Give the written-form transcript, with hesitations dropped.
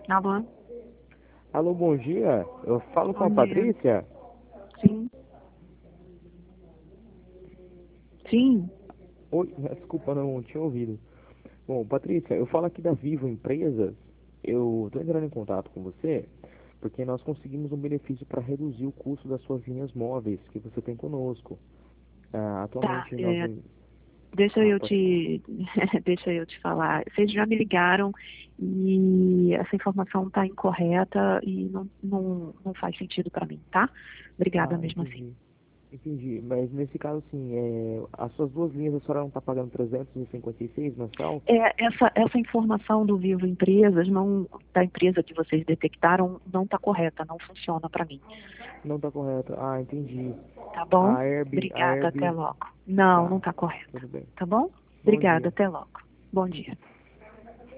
Alô? Alô, bom dia. Eu falo com a Bom dia. Patrícia. Sim. Sim. Oi, desculpa, não tinha ouvido. Bom, Patrícia, eu falo aqui da Vivo Empresas. Eu estou entrando em contato com você porque nós conseguimos um benefício para reduzir o custo das suas linhas móveis que você tem conosco. Tá. Atualmente nós... Deixa eu Pode falar. te, deixa eu te falar. Vocês já me ligaram e essa informação está incorreta e não faz sentido para mim, tá? Obrigada Ah, mesmo assim. entendi. Entendi. Mas nesse caso, sim, as suas duas linhas a senhora não está pagando 356 mensal? Essa informação do Vivo Empresas, da empresa que vocês detectaram, não está correta, não funciona para mim. Não está correto. Ah, entendi. Tá bom? A Obrigada, até Herb, logo. Não tá, está correta. tudo bem. Tá bom? Bom Obrigada, dia. até logo. Bom dia.